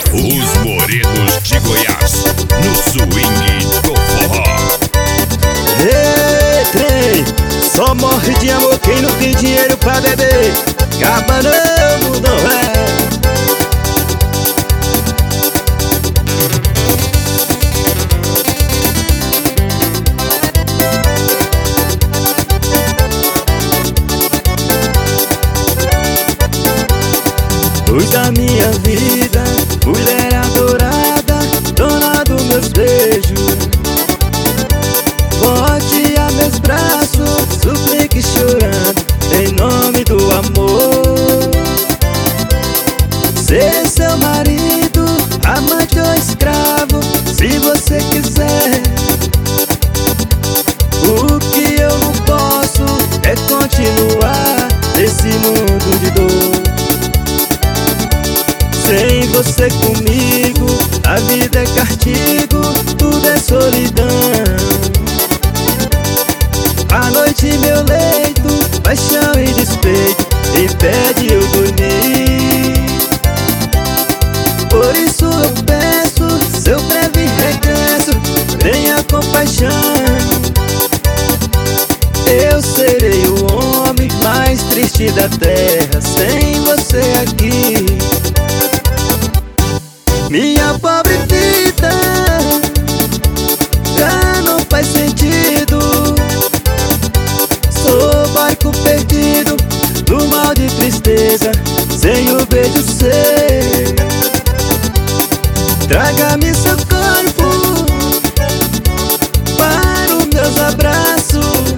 Os Morenos de Goiás, no swing do forró. Ei, trem, só morre de amor quem não tem dinheiro pra beber. Cabanamo não é. Luz da minha vida, mulher adorada, dona dos meus beijos. Volte a meus braços, suplique chorando, em nome do amor. Ser seu marido, amante ou escravo, se você quiser. O que eu não posso é continuar nesse mundo de dor. Sem você comigo, a vida é castigo, tudo é solidão. À noite meu leito, paixão e despeito, impede eu dormir. Por isso eu peço, seu breve regresso, tenha compaixão. Eu serei o homem mais triste da terra, sem você aqui. Minha pobre vida já não faz sentido. Sou barco perdido no mal de tristeza, sem o beijo seu. Traga-me seu corpo para os meus abraços.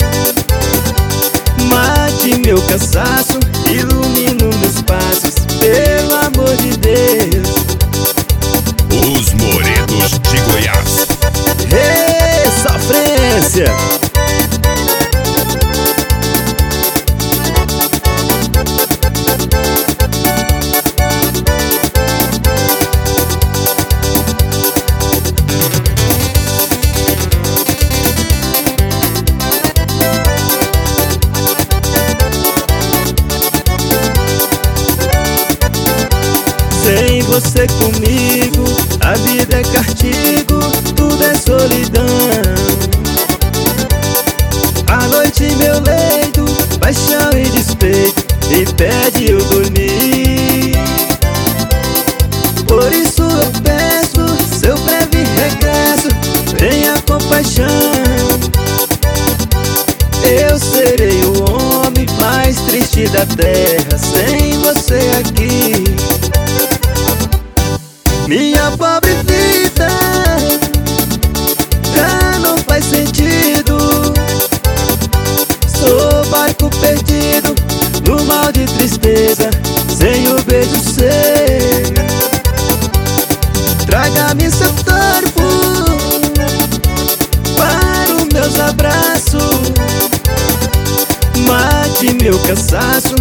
Mate meu cansaço, ilumine meus passos, pelo amor de Deus. Os Morenos de Goiás. Ei, sofrência! Sem você comigo, a vida é castigo, tudo é solidão. À noite meu leito, paixão e despeito, impede eu dormir. Por isso eu peço, seu breve regresso, tenha compaixão. Eu serei o homem mais triste da terra, sem você aqui. Minha pobre vida já não faz sentido. Sou barco perdido no mal de tristeza, sem o beijo seu. Traga-me seu corpo para os meus abraços. Mate meu cansaço,